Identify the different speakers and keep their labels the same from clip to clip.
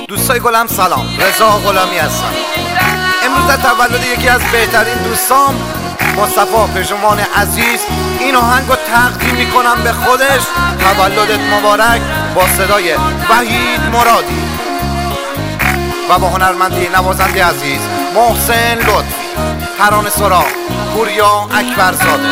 Speaker 1: دوستای گلم سلام، رضا غلامی هستم. امروز در تولد یکی از بهترین دوستام مصطفی پژمان عزیز این آهنگ رو تقدیم میکنم به خودش. تولدت مبارک با صدای وحید مرادی و با هنرمندی نوازنده عزیز محسن لطفی، ترانه سرا پوریا اکبرزاده.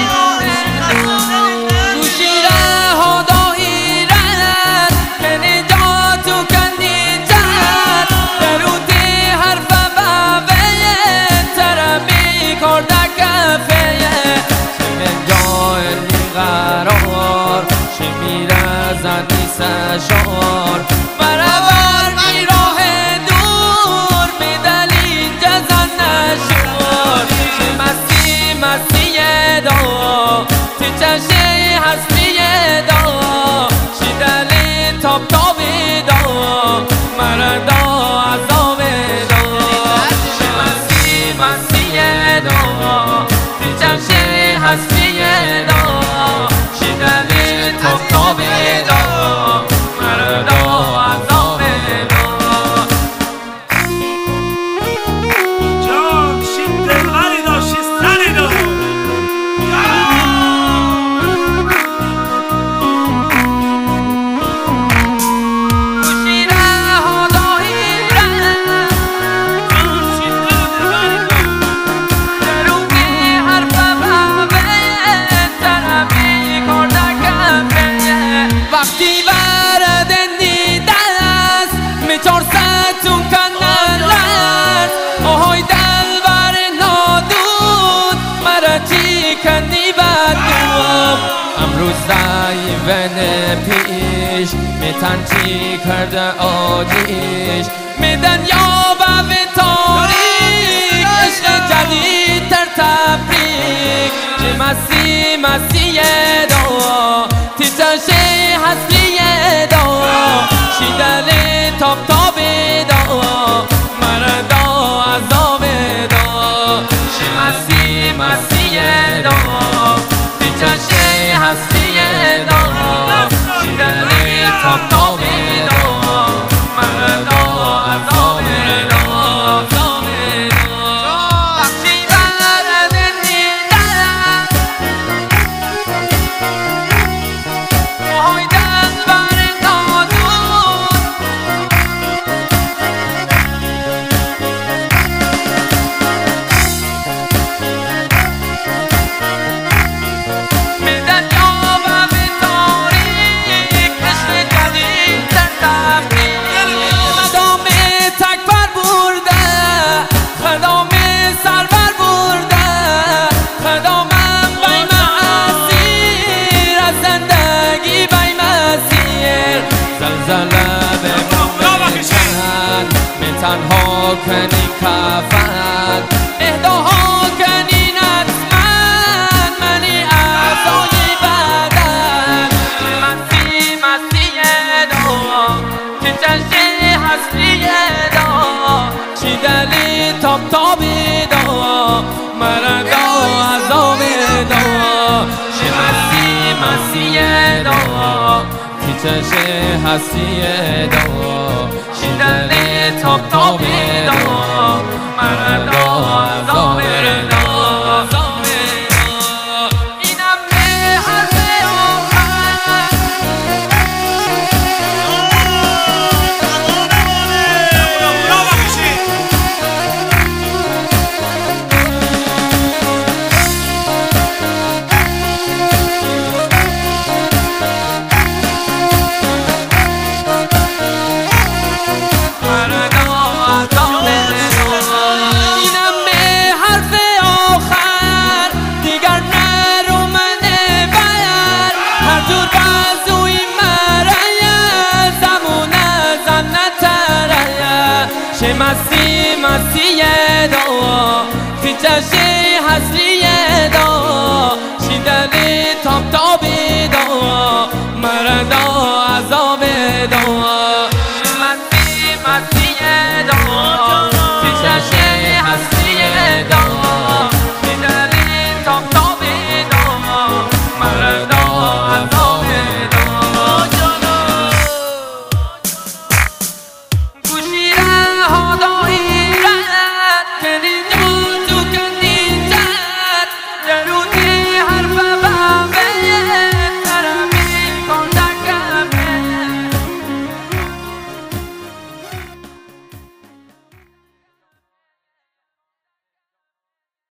Speaker 2: سشار برابر می راه دور می دل اینجا زن نشور مستی مستی دا تو چشه هستی دا شی دل تاب تابی دا مردا عذاب دا مستی مستی دا تو چشه هستی دا شی دل تاب تابی دا امروز ضعیفن پیش میتن چی کرده آجیش میدن یا به تاریک عشق جدید در تبریک چه مسی مسی دا تیتشه حسلی دا شیدل تاب تاب دا مردا عذاب دا چه مسی مسی دا تیتشه هستی دا شیدل تاب تاب دا مردا عذاب دا تنها کنی کفن اهداها کنی نتمن منی اعضای بدن مسی مسی دا که چشی هستی دا چی دلی تاب تابی دا مردا عذاب دا چی مسی مسی دا که چشی هستی دا چی دلی تاب تاب دا مردا عذاب دا اینم به حرف آخر چه مسی مسی دا که چشه حسلی دا شیدلی تاب تابی دا مردا